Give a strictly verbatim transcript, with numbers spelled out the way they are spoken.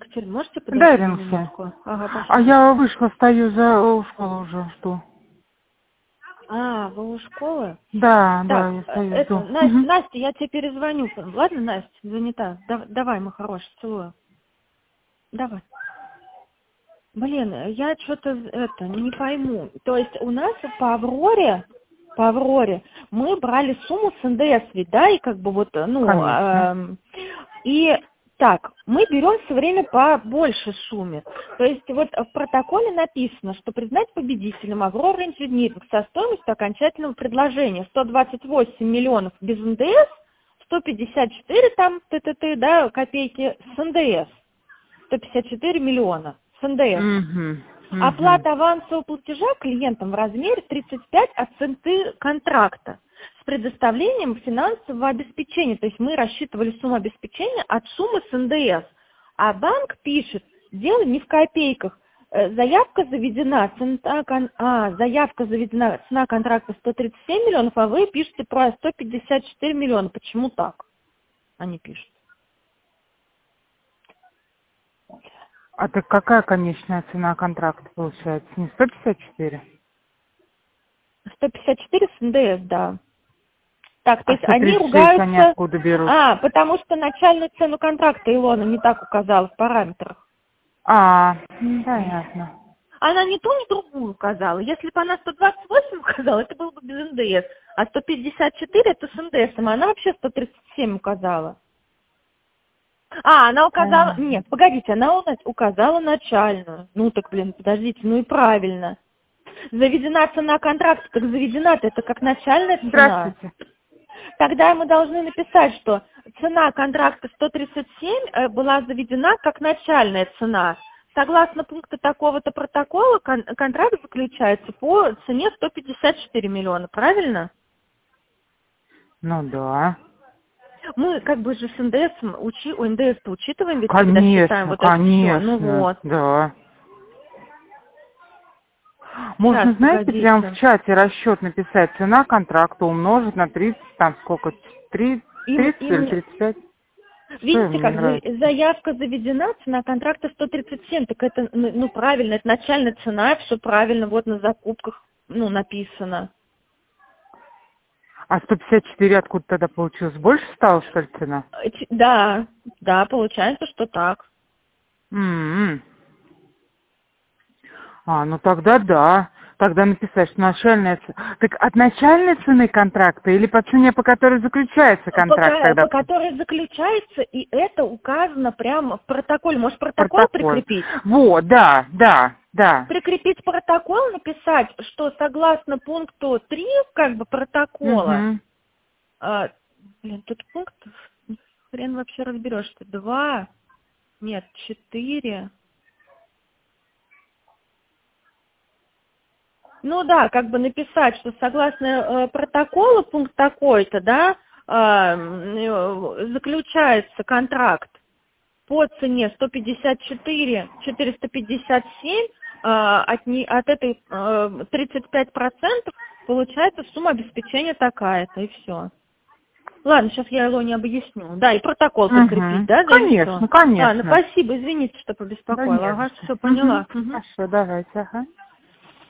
Екатерина, можете подождать Да, на Иринка. минутку? Ага, А пожалуйста. я вышла, стою за э, школу уже, жду. А, вы у школы? Да, да, Так, я э, стою, это, жду. Настя, Мгм. Настя, я тебе перезвоню. Ладно, Настя, занята. Да- давай, мой хороший, целую. Давай. Блин, я что-то это не пойму. То есть у нас по Авроре, по Авроре мы брали сумму с эн дэ эс, ведь, да, и как бы вот, ну, Конечно. эм, и так, мы берем все время по большей сумме. То есть вот в протоколе написано, что признать победителем Аврора Инжиниринг со стоимостью окончательного предложения сто двадцать восемь миллионов без эн дэ эс, сто пятьдесят четыре там т.т.т., да, копейки с эн дэ эс. сто пятьдесят четыре миллиона с эн дэ эс. Угу. Угу. Оплата авансового платежа клиентам в размере тридцать пять от цены контракта с предоставлением финансового обеспечения. То есть мы рассчитывали сумму обеспечения от суммы с эн дэ эс. А банк пишет, дело не в копейках. Э, Заявка заведена, цена, кон- а, заявка заведена, цена контракта сто тридцать семь миллионов, а вы пишете про сто пятьдесят четыре миллиона. Почему так? Они пишут. А так какая конечная цена контракта получается? Не сто пятьдесят четыре? сто пятьдесят четыре с эн дэ эс, да. Так, то А есть сто они тридцать шесть они ругаются... откуда берут? А, потому что начальную цену контракта Илона не так указала в параметрах. А, м, понятно. Она ни ту, ни другую указала. Если бы она сто двадцать восемь указала, это было бы без эн дэ эс. А сто пятьдесят четыре это с эн дэ эс. А она вообще сто тридцать семь указала. А, она указала... Понятно. Нет, погодите, она у нас указала начальную. Ну так, блин, подождите, ну и правильно. Заведена цена контракта, так заведена-то это как начальная цена. Здравствуйте. Тогда мы должны написать, что цена контракта сто тридцать семь э, была заведена как начальная цена. Согласно пункту такого-то протокола, кон- контракт заключается по цене сто пятьдесят четыре миллиона, правильно? Ну да. Мы как бы же с эн дэ эс, учи, у эн дэ эс-то учитываем, ведь когда считаем Конечно, вот это все. Ну конечно. вот. Да. Сейчас, Можно, знаете, прям в погодите. чате расчет написать. Цена контракта умножить на тридцать, там сколько? Три- Им, тридцать или им, тридцать пять? Что видите, им не как за- нравится? заявка заведена, цена контракта сто тридцать семь, так это, ну, ну, правильно, это начальная цена, все правильно, вот на закупках, ну, написано. А сто пятьдесят четыре откуда тогда получилось? Больше стало, что ли, цена? Э, ч- Да, да, получается, что так. М-м. А, ну тогда да. Тогда написать, что начальная цена. Так от начальной цены контракта или по цене, по которой заключается По, контракт ко- тогда? по которой заключается, и это указано прямо в протоколе. Может, протокол Протокол. прикрепить? Вот, да, да, да. Прикрепить протокол, написать, что согласно пункту три, как бы, протокола, Угу. а, блин, тут пункт, хрен вообще разберешься, два, нет, четыре. Ну да, как бы написать, что согласно э, протоколу пункт такой-то, да, э, э, заключается контракт по цене сто пятьдесят четыре четыреста пятьдесят семь, э, от, не, от этой э, тридцать пять процентов получается сумма обеспечения такая-то, и все. Ладно, сейчас я Илоне объясню. Да, и протокол прикрепить, Угу. да, да, и все. Конечно, Ладно, конечно. спасибо, извините, что Да побеспокоила. не за Ага, что. все, Угу. поняла. Мгм. Хорошо, давайте, ага.